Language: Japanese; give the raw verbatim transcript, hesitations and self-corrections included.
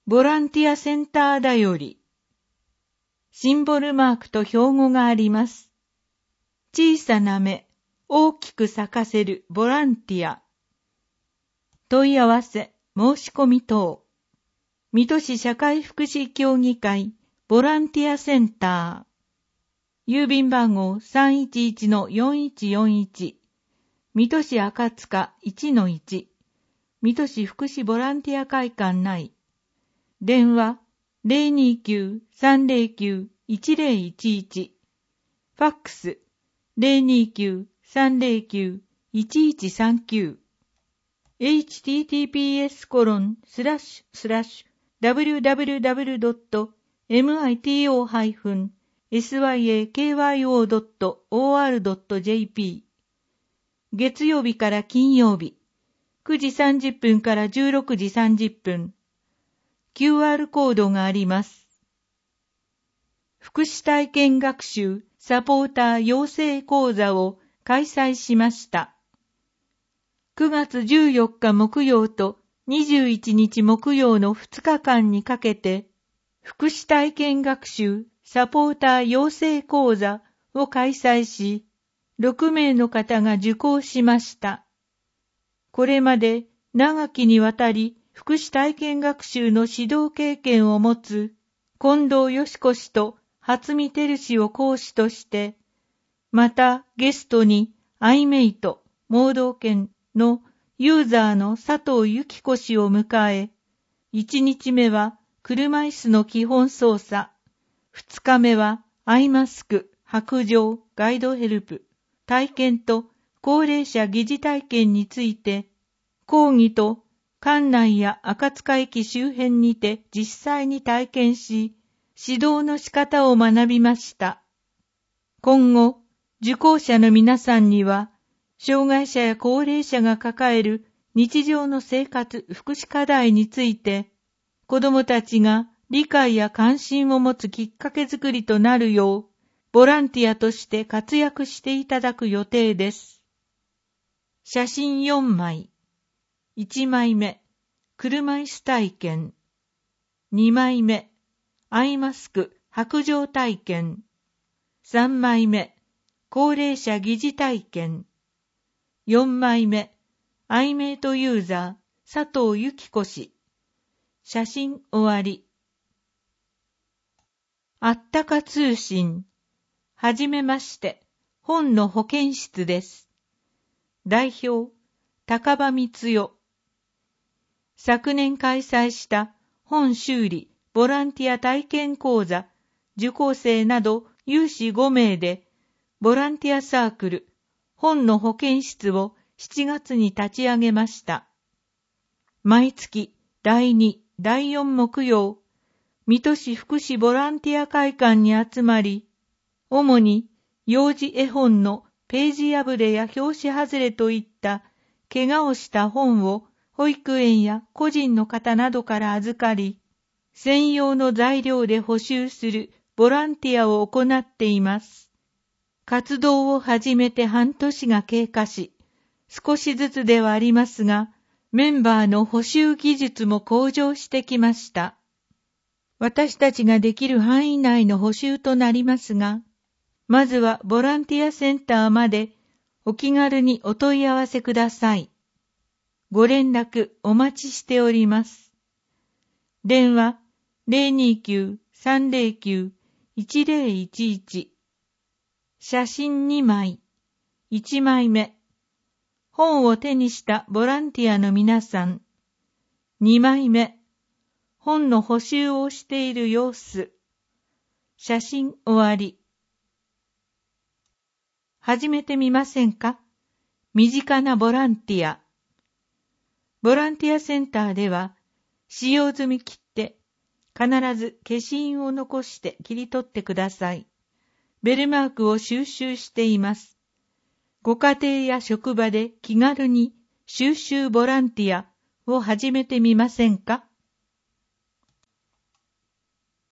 ボランティアセンターだより。シンボルマークと標語があります。小さな芽、大きく咲かせるボランティア。問い合わせ、申し込み等。水戸市社会福祉協議会ボランティアセンター。郵便番号 さんいちいちのよんいちよんいち。水戸市赤塚 いちのいち。水戸市福祉ボランティア会館内。電話 ゼロにきゅう さんゼロきゅう いちゼロいちいち。ファックス ゼロにきゅう さんゼロきゅう いちいちさんきゅう。エイチティーティーピーエスコロンスラッシュスラッシュダブリューダブリューダブリュードットミトハイフンエスワイエーケーワイオードットオーアールドットジェーピー。月曜日から金曜日、くじさんじゅっぷんからじゅうろくじさんじゅっぷん。キューアール コードがあります。福祉体験学習サポーター養成講座を開催しました。くがつじゅうよっか木曜とにじゅういちにち木曜のふつかかんにかけて、福祉体験学習サポーター養成講座を開催し、ろくめいの方が受講しました。これまで長きにわたり福祉体験学習の指導経験を持つ近藤よし子氏と初見照氏を講師として、またゲストにアイメイト、盲導犬のユーザーの佐藤由紀子氏を迎え、いちにちめは車椅子の基本操作、ふつかめはアイマスク、白杖、ガイドヘルプ、体験と高齢者疑似体験について、講義と館内や赤塚駅周辺にて実際に体験し、指導の仕方を学びました。今後、受講者の皆さんには、障害者や高齢者が抱える日常の生活福祉課題について、子どもたちが理解や関心を持つきっかけづくりとなるよう、ボランティアとして活躍していただく予定です。写真よんまい。いちまいめ、車椅子体験。にまいめ、アイマスク、白杖体験。さんまいめ、高齢者疑似体験。よんまいめ、アイメイトユーザー、佐藤由紀子氏。写真終わり。あったか通信。はじめまして、本の保健室です。代表、高場光代。昨年開催した本修理、ボランティア体験講座、受講生など有志ごめいで、ボランティアサークル、本の保健室をしちがつに立ち上げました。毎月だいに、だいよん木曜、水戸市福祉ボランティア会館に集まり、主に幼児絵本のページ破れや表紙外れといった怪我をした本を保育園や個人の方などから預かり、専用の材料で補修するボランティアを行っています。活動を始めて半年が経過し、少しずつではありますが、メンバーの補修技術も向上してきました。私たちができる範囲内の補修となりますが、まずはボランティアセンターまでお気軽にお問い合わせください。ご連絡お待ちしております。電話 ゼロにきゅう さんゼロきゅう いちゼロいちいち。写真にまい。いちまいめ。本を手にしたボランティアの皆さん。にまいめ。本の補修をしている様子。写真終わり。始めてみませんか？身近なボランティア。ボランティアセンターでは、使用済み切手、必ず消印を残して切り取ってください。ベルマークを収集しています。ご家庭や職場で気軽に収集ボランティアを始めてみませんか？